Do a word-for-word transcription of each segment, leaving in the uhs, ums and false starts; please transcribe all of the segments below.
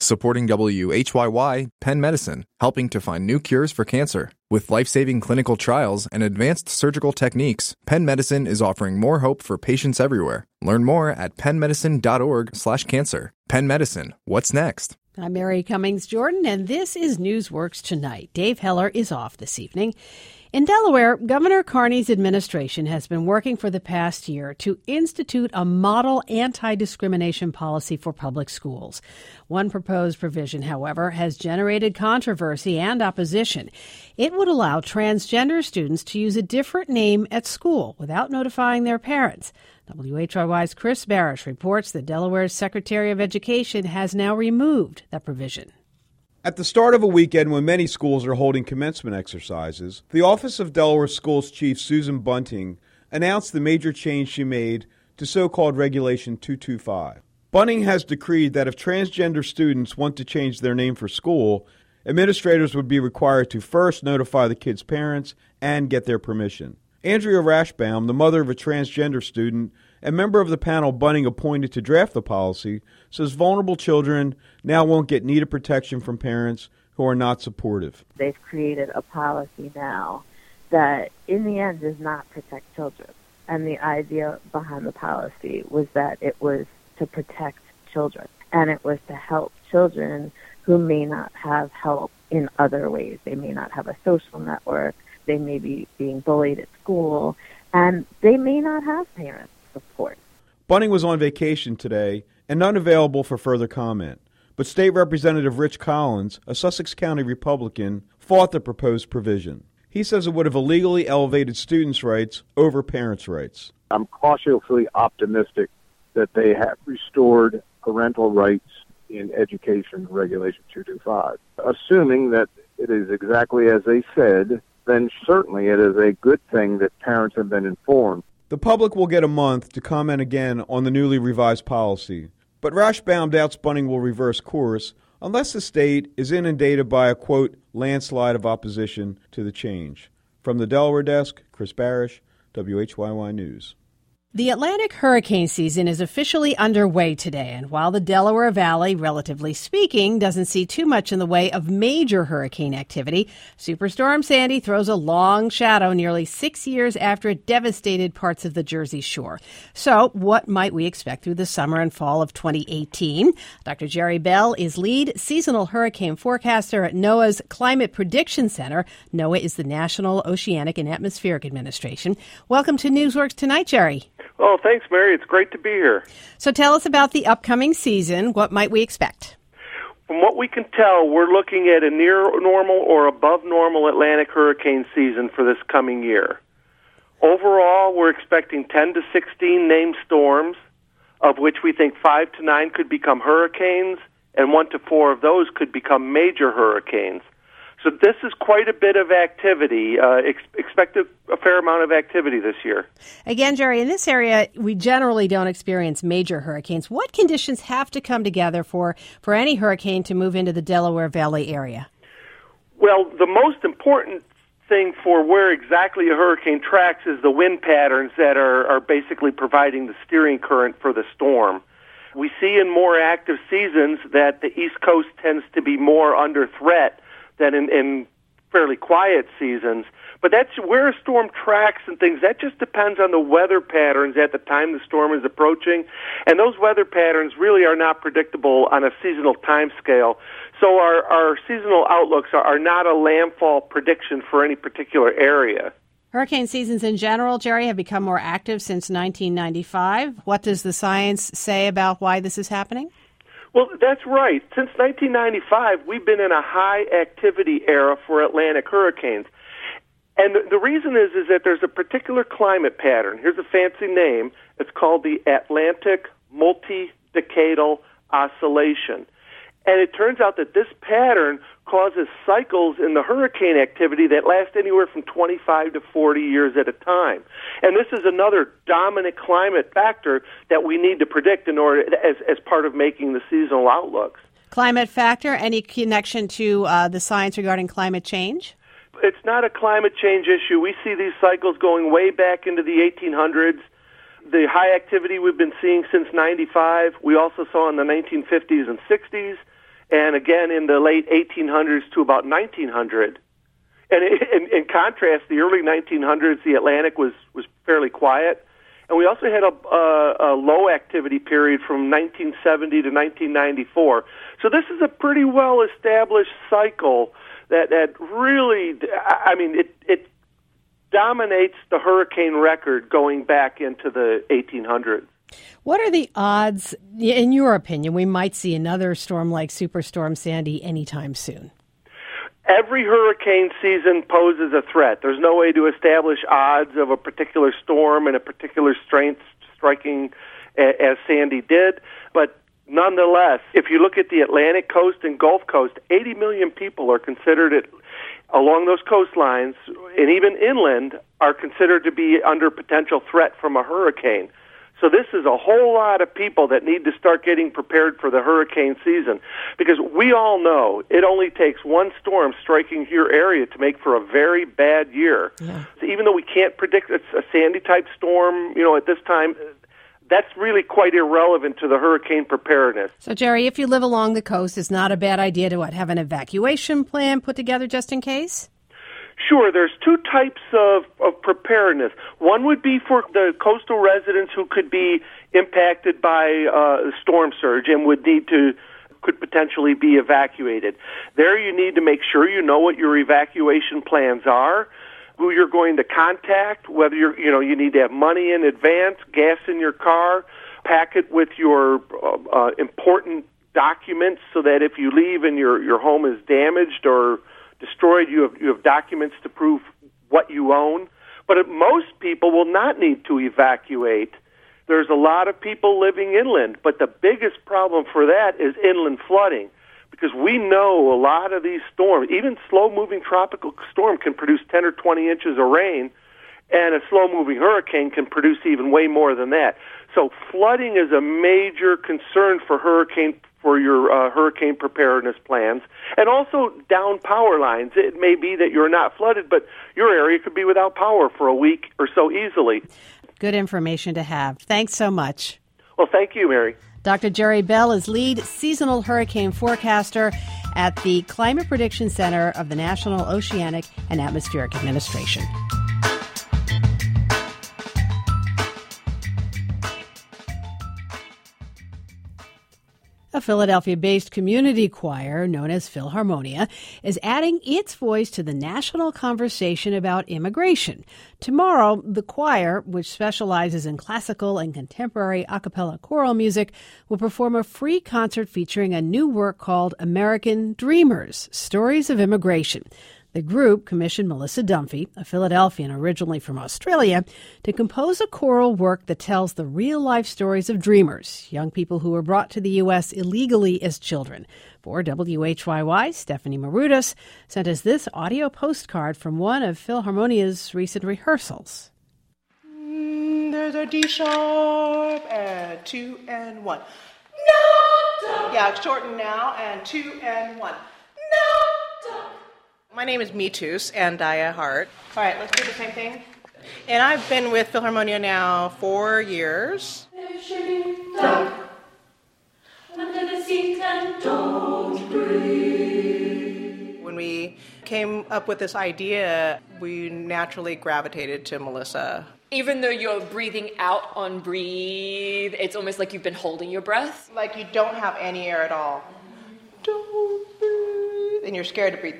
Supporting W H Y Y, Penn Medicine, helping to find new cures for cancer. With life-saving clinical trials and advanced surgical techniques, Penn Medicine is offering more hope for patients everywhere. Learn more at pennmedicine.org slash cancer. Penn Medicine, what's next? I'm Mary Cummings Jordan, and this is Newsworks Tonight. Dave Heller is off this evening. In Delaware, Governor Carney's administration has been working for the past year to institute a model anti-discrimination policy for public schools. One proposed provision, however, has generated controversy and opposition. It would allow transgender students to use a different name at school without notifying their parents. W H Y Y's Chris Barish reports that Delaware's Secretary of Education has now removed that provision. At the start of a weekend when many schools are holding commencement exercises, the Office of Delaware Schools Chief Susan Bunting announced the major change she made to so-called Regulation two twenty-five. Bunting has decreed that if transgender students want to change their name for school, administrators would be required to first notify the kids' parents and get their permission. Andrea Rashbaum, the mother of a transgender student and member of the panel Bunting appointed to draft the policy, says vulnerable children now won't get needed protection from parents who are not supportive. They've created a policy now that, in the end, does not protect children. And the idea behind the policy was that it was to protect children, and it was to help children who may not have help in other ways. They may not have a social network. They may be being bullied at school, and they may not have parents' support. Bunting was on vacation today and unavailable for further comment, but State Representative Rich Collins, a Sussex County Republican, fought the proposed provision. He says it would have illegally elevated students' rights over parents' rights. I'm cautiously optimistic that they have restored parental rights in Education Regulation two twenty-five. Assuming that it is exactly as they said, then certainly it is a good thing that parents have been informed. The public will get a month to comment again on the newly revised policy, but Rashbaum doubts Bunting will reverse course unless the state is inundated by a, quote, landslide of opposition to the change. From the Delaware desk, Chris Barish, W H Y Y News. The Atlantic hurricane season is officially underway today, and while the Delaware Valley, relatively speaking, doesn't see too much in the way of major hurricane activity, Superstorm Sandy throws a long shadow nearly six years after it devastated parts of the Jersey Shore. So what might we expect through the summer and fall of twenty eighteen? Doctor Jerry Bell is lead seasonal hurricane forecaster at NOAA's Climate Prediction Center. NOAA is the National Oceanic and Atmospheric Administration. Welcome to Newsworks Tonight, Jerry. Oh, thanks, Mary. It's great to be here. So tell us about the upcoming season. What might we expect? From what we can tell, we're looking at a near normal or above normal Atlantic hurricane season for this coming year. Overall, we're expecting ten to sixteen named storms, of which we think five to nine could become hurricanes, and one to four of those could become major hurricanes. So this is quite a bit of activity. Uh, ex- expect a, a fair amount of activity this year. Again, Jerry, in this area, we generally don't experience major hurricanes. What conditions have to come together for, for any hurricane to move into the Delaware Valley area? Well, the most important thing for where exactly a hurricane tracks is the wind patterns that are, are basically providing the steering current for the storm. We see in more active seasons that the East Coast tends to be more under threat than in, in fairly quiet seasons. But that's where a storm tracks and things. That just depends on the weather patterns at the time the storm is approaching. And those weather patterns really are not predictable on a seasonal time scale. So our, our seasonal outlooks are, are not a landfall prediction for any particular area. Hurricane seasons in general, Jerry, have become more active since nineteen ninety-five. What does the science say about why this is happening? Well, that's right. Since nineteen ninety-five, we've been in a high-activity era for Atlantic hurricanes. And the, the reason is, is that there's a particular climate pattern. Here's a fancy name. It's called the Atlantic Multi-Decadal Oscillation. And it turns out that this pattern causes cycles in the hurricane activity that last anywhere from twenty-five to forty years at a time. And this is another dominant climate factor that we need to predict in order as, as part of making the seasonal outlooks. Climate factor, any connection to uh, the science regarding climate change? It's not a climate change issue. We see these cycles going way back into the eighteen hundreds. The high activity we've been seeing since ninety-five, we also saw in the nineteen fifties and sixties. and again in the late eighteen hundreds to about nineteen hundred. And in, in contrast, the early nineteen hundreds, the Atlantic was, was fairly quiet. And we also had a, a, a low activity period from nineteen seventy to nineteen ninety-four. So this is a pretty well-established cycle that, that really, I mean, it, it dominates the hurricane record going back into the eighteen hundreds. What are the odds, in your opinion, we might see another storm like Superstorm Sandy anytime soon? Every hurricane season poses a threat. There's no way to establish odds of a particular storm and a particular strength striking as Sandy did. But nonetheless, if you look at the Atlantic coast and Gulf Coast, eighty million people are considered it, along those coastlines, and even inland, are considered to be under potential threat from a hurricane. So this is a whole lot of people that need to start getting prepared for the hurricane season, because we all know it only takes one storm striking your area to make for a very bad year. Yeah. So even though we can't predict it's a Sandy-type storm, you know, at this time, that's really quite irrelevant to the hurricane preparedness. So, Jerry, if you live along the coast, it's not a bad idea to what, have an evacuation plan put together just in case? Sure, there's two types of, of preparedness. One would be for the coastal residents who could be impacted by uh, storm surge and would need to, could potentially be evacuated. There you need to make sure you know what your evacuation plans are, who you're going to contact, whether you're, you know, you need to have money in advance, gas in your car, pack it with your uh, uh, important documents so that if you leave and your, your home is damaged or destroyed, you have you have documents to prove what you own. But most people will not need to evacuate. There's a lot of people living inland, but the biggest problem for that is inland flooding, because we know a lot of these storms, even slow-moving tropical storm, can produce ten or twenty inches of rain, and a slow-moving hurricane can produce even way more than that. So flooding is a major concern for hurricane for your uh, hurricane preparedness plans, and also down power lines. It may be that you're not flooded, but your area could be without power for a week or so easily. Good information to have. Thanks so much. Well, thank you, Mary. Doctor Jerry Bell is lead seasonal hurricane forecaster at the Climate Prediction Center of the National Oceanic and Atmospheric Administration. A Philadelphia-based community choir known as Philharmonia is adding its voice to the national conversation about immigration. Tomorrow, the choir, which specializes in classical and contemporary a cappella choral music, will perform a free concert featuring a new work called American Dreamers, Stories of Immigration. The group commissioned Melissa Dunphy, a Philadelphian originally from Australia, to compose a choral work that tells the real-life stories of dreamers, young people who were brought to the U S illegally as children. For W H Y Y, Stephanie Marudas sent us this audio postcard from one of Philharmonia's recent rehearsals. Mm, there's a D sharp and two and one. No! Yeah, shorten now and two and one. No! My name is Mitus Andaya Hart. All right, let's do the same thing. And I've been with Philharmonia now four years. When we came up with this idea, we naturally gravitated to Melissa. Even though you're breathing out on breathe, it's almost like you've been holding your breath. Like you don't have any air at all. Don't breathe. And you're scared to breathe.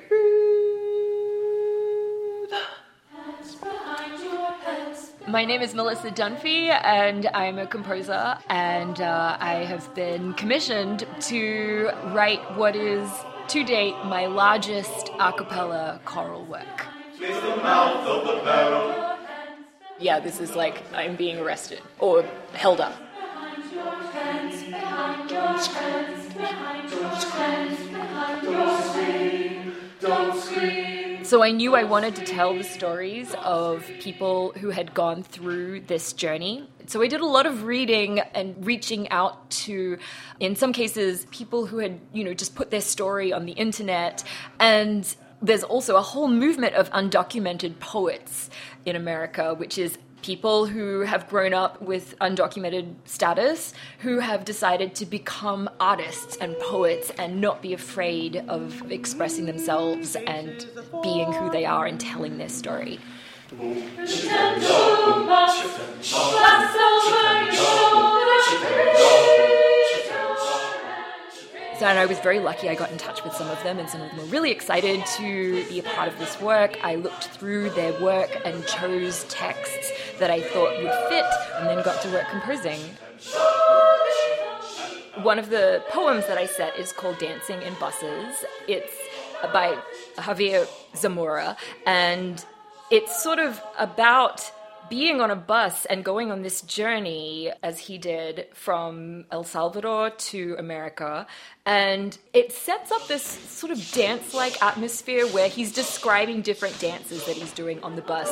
My name is Melissa Dunphy, and I'm a composer, and uh, I have been commissioned to write what is, to date, my largest a cappella choral work. Face the mouth of the barrel. Yeah, this is like I'm being arrested, or held up. Behind your hands, behind your hands, behind your hands, behind your screen, don't scream. So I knew I wanted to tell the stories of people who had gone through this journey. So I did a lot of reading and reaching out to, in some cases, people who had, you know, just put their story on the internet. And there's also a whole movement of undocumented poets in America, which is people who have grown up with undocumented status, who have decided to become artists and poets and not be afraid of expressing themselves and being who they are and telling their story. So, and I was very lucky. I got in touch with some of them, and some of them were really excited to be a part of this work. I looked through their work and chose texts that I thought would fit, and then got to work composing. One of the poems that I set is called Dancing in Buses. It's by Javier Zamora, and it's sort of about being on a bus and going on this journey, as he did, from El Salvador to America. And it sets up this sort of dance-like atmosphere where he's describing different dances that he's doing on the bus.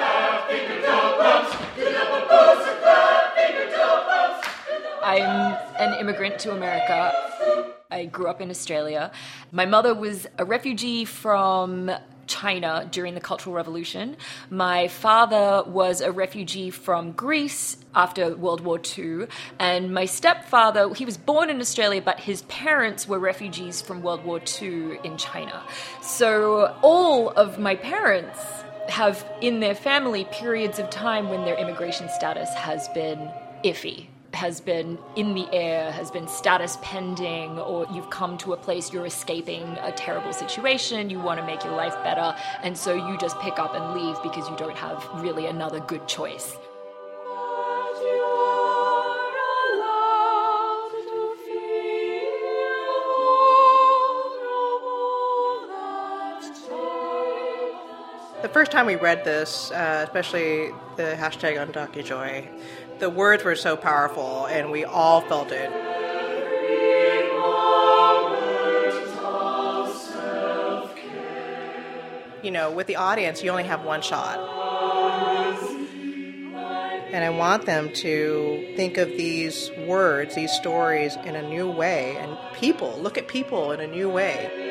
I'm an immigrant to America. I grew up in Australia. My mother was a refugee from China during the Cultural Revolution. My father was a refugee from Greece after World War Two, and my stepfather, he was born in Australia, but his parents were refugees from World War Two in China. So all of my parents have in their family periods of time when their immigration status has been iffy, has been in the air, has been status pending, or you've come to a place, you're escaping a terrible situation, you want to make your life better, and so you just pick up and leave because you don't have really another good choice. The first time we read this, uh, especially the hashtag UndocuJoy, the words were so powerful, and we all felt it. You know, with the audience, you only have one shot. And I want them to think of these words, these stories in a new way, and people, look at people in a new way.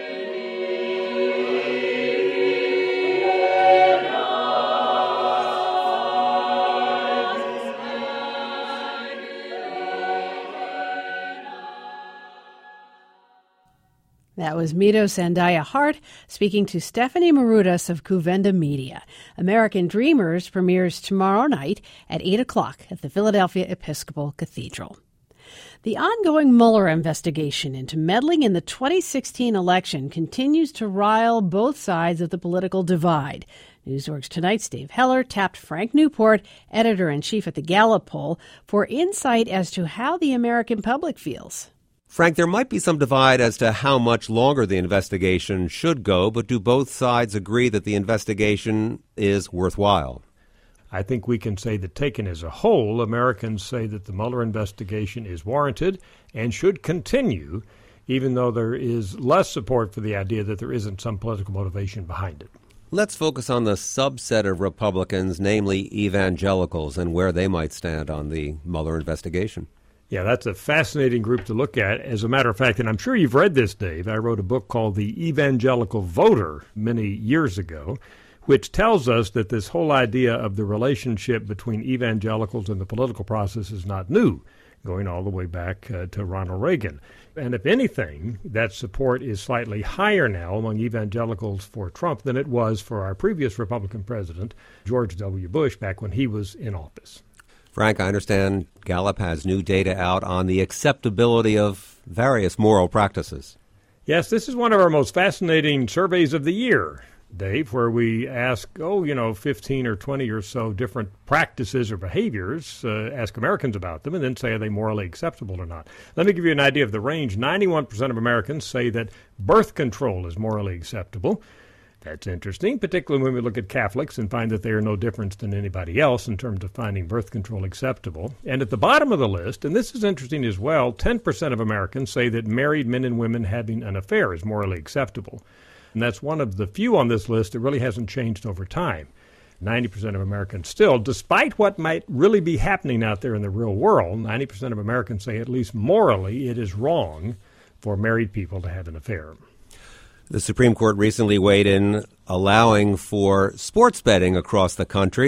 That was Mito Sandaya Hart speaking to Stephanie Marudas of Cuvenda Media. American Dreamers premieres tomorrow night at eight o'clock at the Philadelphia Episcopal Cathedral. The ongoing Mueller investigation into meddling in the twenty sixteen election continues to rile both sides of the political divide. Newsworks Tonight's Dave Heller tapped Frank Newport, editor-in-chief at the Gallup poll, for insight as to how the American public feels. Frank, there might be some divide as to how much longer the investigation should go, but do both sides agree that the investigation is worthwhile? I think we can say that taken as a whole, Americans say that the Mueller investigation is warranted and should continue, even though there is less support for the idea that there isn't some political motivation behind it. Let's focus on the subset of Republicans, namely evangelicals, and where they might stand on the Mueller investigation. Yeah, that's a fascinating group to look at. As a matter of fact, and I'm sure you've read this, Dave, I wrote a book called The Evangelical Voter many years ago, which tells us that this whole idea of the relationship between evangelicals and the political process is not new, going all the way back uh, to Ronald Reagan. And if anything, that support is slightly higher now among evangelicals for Trump than it was for our previous Republican president, George W. Bush, back when he was in office. Frank, I understand Gallup has new data out on the acceptability of various moral practices. Yes, this is one of our most fascinating surveys of the year, Dave, where we ask, oh, you know, fifteen or twenty or so different practices or behaviors, uh, ask Americans about them, and then say, are they morally acceptable or not? Let me give you an idea of the range. ninety-one percent of Americans say that birth control is morally acceptable. That's interesting, particularly when we look at Catholics and find that they are no different than anybody else in terms of finding birth control acceptable. And at the bottom of the list, and this is interesting as well, ten percent of Americans say that married men and women having an affair is morally acceptable. And that's one of the few on this list that really hasn't changed over time. ninety percent of Americans still, despite what might really be happening out there in the real world, ninety percent of Americans say at least morally it is wrong for married people to have an affair. The Supreme Court recently weighed in allowing for sports betting across the country.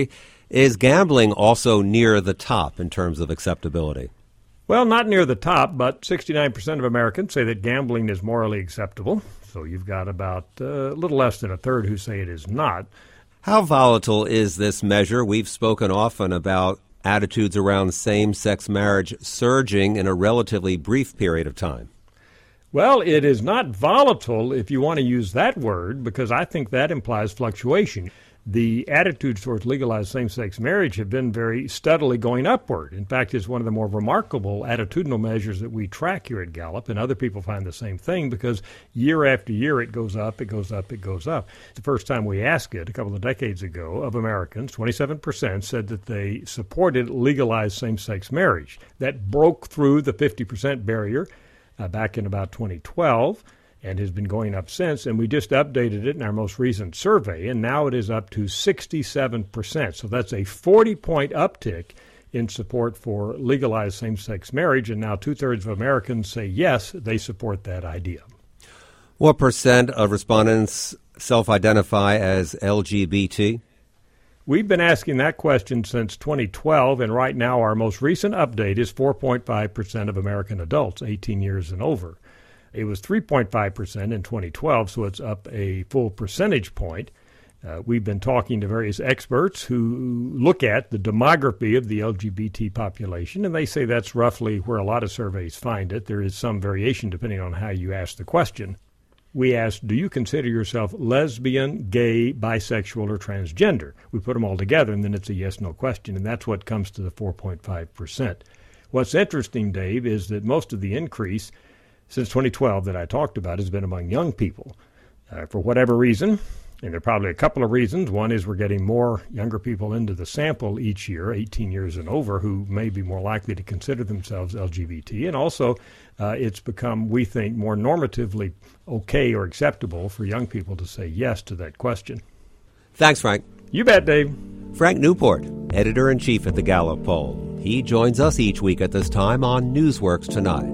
Is gambling also near the top in terms of acceptability? Well, not near the top, but sixty-nine percent of Americans say that gambling is morally acceptable. So you've got about uh, a little less than a third who say it is not. How volatile is this measure? We've spoken often about attitudes around same-sex marriage surging in a relatively brief period of time. Well, it is not volatile if you want to use that word, because I think that implies fluctuation. The attitudes towards legalized same-sex marriage have been very steadily going upward. In fact, it's one of the more remarkable attitudinal measures that we track here at Gallup, and other people find the same thing because year after year it goes up, it goes up, it goes up. The first time we asked it, a couple of decades ago, of Americans, twenty-seven percent said that they supported legalized same-sex marriage. That broke through the fifty percent barrier uh, back in about twenty twelve. And has been going up since, and we just updated it in our most recent survey, and now it is up to sixty-seven percent. So that's a forty-point uptick in support for legalized same-sex marriage, and now two-thirds of Americans say yes, they support that idea. What percent of respondents self-identify as L G B T? We've been asking that question since twenty twelve, and right now our most recent update is four point five percent of American adults, eighteen years and over. It was three point five percent in twenty twelve, so it's up a full percentage point. Uh, we've been talking to various experts who look at the demography of the L G B T population, and they say that's roughly where a lot of surveys find it. There is some variation depending on how you ask the question. We asked, do you consider yourself lesbian, gay, bisexual, or transgender? We put them all together, and then it's a yes-no question, and that's what comes to the four point five percent. What's interesting, Dave, is that most of the increase since twenty twelve that I talked about has been among young people. Uh, for whatever reason, and there are probably a couple of reasons. One is we're getting more younger people into the sample each year, eighteen years and over, who may be more likely to consider themselves L G B T. And also, uh, it's become, we think, more normatively okay or acceptable for young people to say yes to that question. Thanks, Frank. You bet, Dave. Frank Newport, editor-in-chief at the Gallup Poll. He joins us each week at this time on Newsworks Tonight.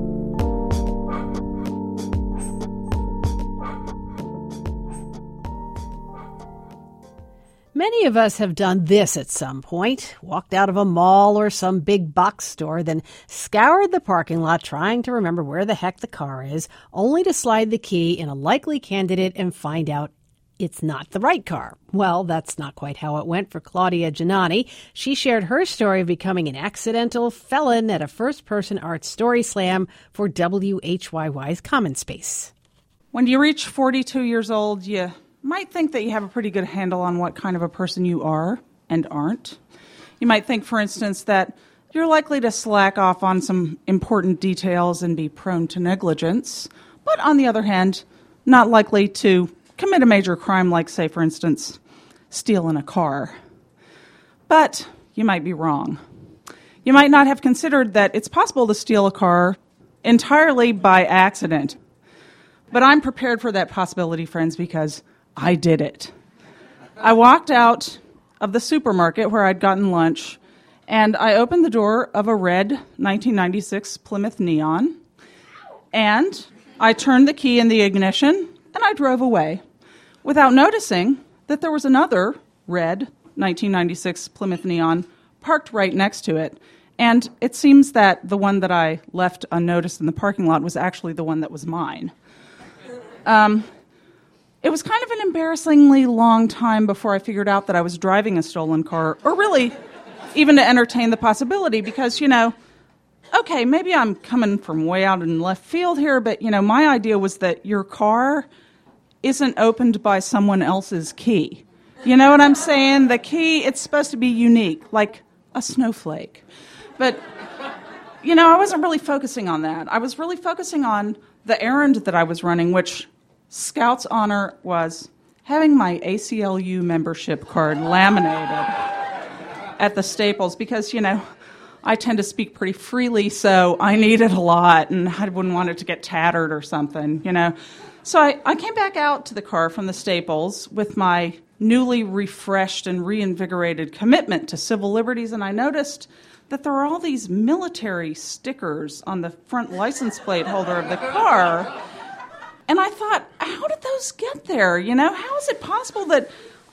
Many of us have done this at some point, walked out of a mall or some big box store, then scoured the parking lot trying to remember where the heck the car is, only to slide the key in a likely candidate and find out it's not the right car. Well, that's not quite how it went for Claudia Giannani. She shared her story of becoming an accidental felon at a first-person art story slam for W H Y Y's Common Space. When you reach forty-two years old, you might think that you have a pretty good handle on what kind of a person you are and aren't. You might think, for instance, that you're likely to slack off on some important details and be prone to negligence, but on the other hand, not likely to commit a major crime like, say, for instance, stealing a car. But you might be wrong. You might not have considered that it's possible to steal a car entirely by accident. But I'm prepared for that possibility, friends, because I did it. I walked out of the supermarket where I'd gotten lunch, and I opened the door of a red nineteen ninety-six Plymouth Neon, and I turned the key in the ignition, and I drove away, without noticing that there was another red nineteen ninety-six Plymouth Neon parked right next to it. And it seems that the one that I left unnoticed in the parking lot was actually the one that was mine. Um... It was kind of an embarrassingly long time before I figured out that I was driving a stolen car, or really even to entertain the possibility, because, you know, okay, maybe I'm coming from way out in left field here, but, you know, my idea was that your car isn't opened by someone else's key. You know what I'm saying? The key, it's supposed to be unique, like a snowflake. But, you know, I wasn't really focusing on that. I was really focusing on the errand that I was running, which Scout's honor was having my A C L U membership card laminated at the Staples because, you know, I tend to speak pretty freely, so I needed a lot, and I wouldn't want it to get tattered or something, you know. So I, I came back out to the car from the Staples with my newly refreshed and reinvigorated commitment to civil liberties, and I noticed that there were all these military stickers on the front license plate holder of the car. And I thought, how did those get there? You know, how is it possible that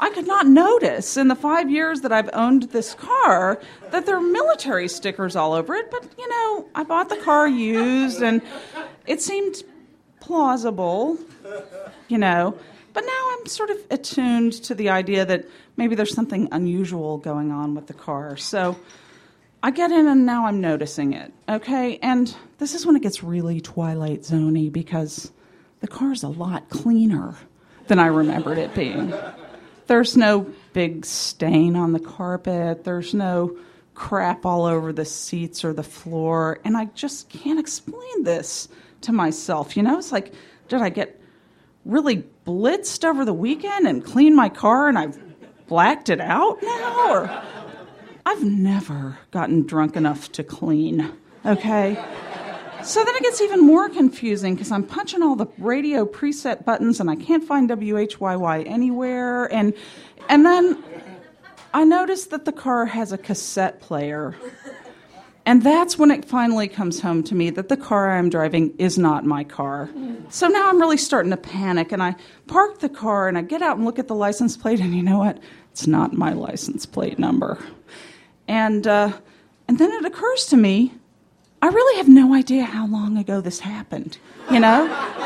I could not notice in the five years that I've owned this car that there are military stickers all over it. But, you know, I bought the car used, and it seemed plausible, you know. But now I'm sort of attuned to the idea that maybe there's something unusual going on with the car. So I get in, and now I'm noticing it, okay? And this is when it gets really Twilight Zone-y, because the car's a lot cleaner than I remembered it being. There's no big stain on the carpet. There's no crap all over the seats or the floor. And I just can't explain this to myself. You know, it's like, did I get really blitzed over the weekend and clean my car and I've blacked it out now? Or I've never gotten drunk enough to clean, okay? So then it gets even more confusing because I'm punching all the radio preset buttons and I can't find W H Y Y anywhere. And and then I notice that the car has a cassette player. And that's when it finally comes home to me that the car I'm driving is not my car. So now I'm really starting to panic, and I park the car and I get out and look at the license plate, and you know what? It's not my license plate number. And uh, and then it occurs to me, I really have no idea how long ago this happened, you know?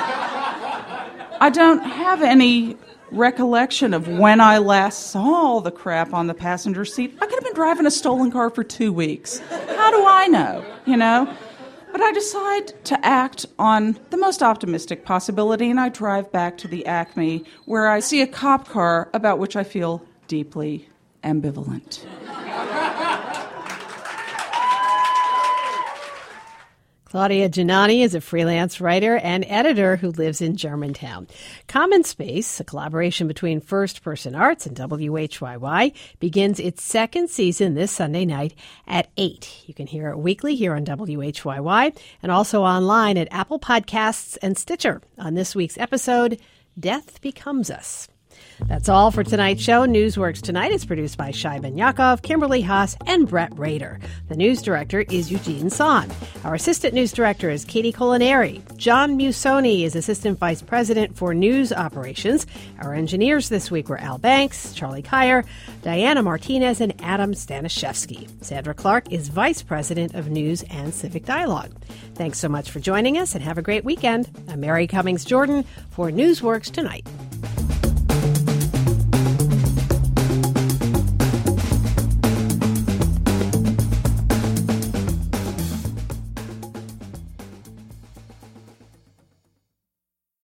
I don't have any recollection of when I last saw all the crap on the passenger seat. I could have been driving a stolen car for two weeks. How do I know, you know? But I decide to act on the most optimistic possibility, and I drive back to the Acme, where I see a cop car about which I feel deeply ambivalent. Claudia Giannani is a freelance writer and editor who lives in Germantown. Common Space, a collaboration between First Person Arts and W H Y Y, begins its second season this Sunday night at eight. You can hear it weekly here on W H Y Y and also online at Apple Podcasts and Stitcher. On this week's episode, Death Becomes Us. That's all for tonight's show. Newsworks Tonight is produced by Shai Ben Yaakov, Kimberly Haas, and Brett Rader. The news director is Eugene Son. Our assistant news director is Katie Colinari. John Musoni is assistant vice president for news operations. Our engineers this week were Al Banks, Charlie Kyer, Diana Martinez, and Adam Stanishevsky. Sandra Clark is vice president of news and civic dialogue. Thanks so much for joining us, and have a great weekend. I'm Mary Cummings Jordan for Newsworks Tonight.